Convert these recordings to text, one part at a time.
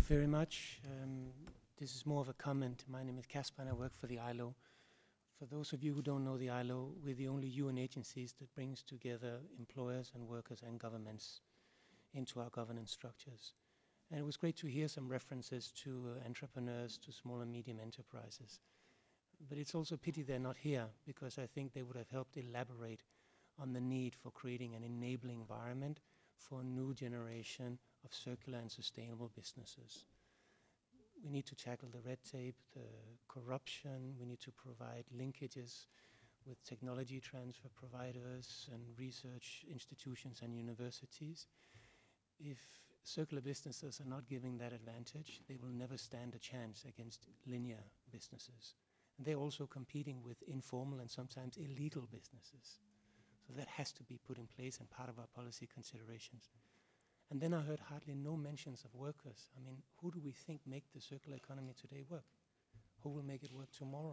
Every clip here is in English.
very much. This is more of a comment. My name is Casper and I work for the ILO. For those of you who don't know the ILO, we're the only UN agencies that brings together employers and workers and governments into our governance structures. And it was great to hear some references to entrepreneurs, to small and medium enterprises. But it's also a pity they're not here, because I think they would have helped elaborate on the need for creating an enabling environment for a new generation of circular and sustainable businesses. We need to tackle the red tape, the corruption. We need to provide linkages with technology transfer providers and research institutions and universities. If circular businesses are not given that advantage, they will never stand a chance against linear businesses. And they're also competing with informal and sometimes illegal businesses. So that has to be put in place and part of our policy considerations. And then I heard hardly no mentions of workers. I mean, who do we think make the circular economy today work? Who will make it work tomorrow?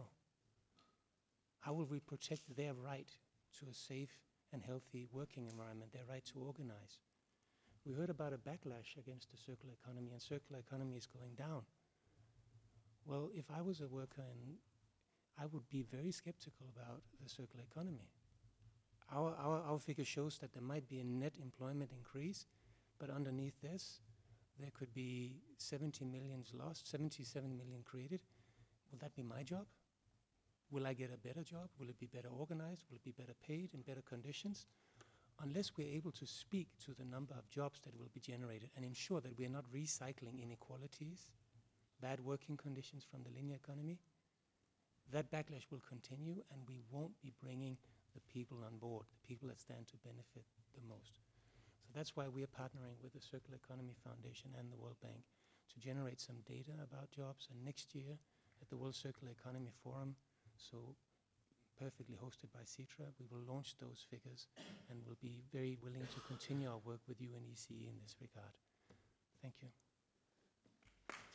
How will we protect their right to a safe and healthy working environment, their right to organize? We heard about a backlash against the circular economy, and circular economy is going down. Well, if I was a worker, I would be very skeptical about the circular economy. Our figure shows that there might be a net employment increase, but underneath this, there could be 70 million lost, 77 million created. Will that be my job? Will I get a better job? Will it be better organized? Will it be better paid in better conditions? Unless we're able to speak to the number of jobs that will be generated and ensure that we're not recycling inequalities, bad working conditions from the linear economy, that backlash will continue and we won't be bringing the people on board, the people that stand to benefit the most. So that's why we are partnering with the Circular Economy Foundation and the World Bank to generate some data about jobs. And next year at the World Circular Economy Forum, so perfectly hosted by CITRA, we will launch those figures and will be very willing to continue our work with you and ECE in this regard. Thank you.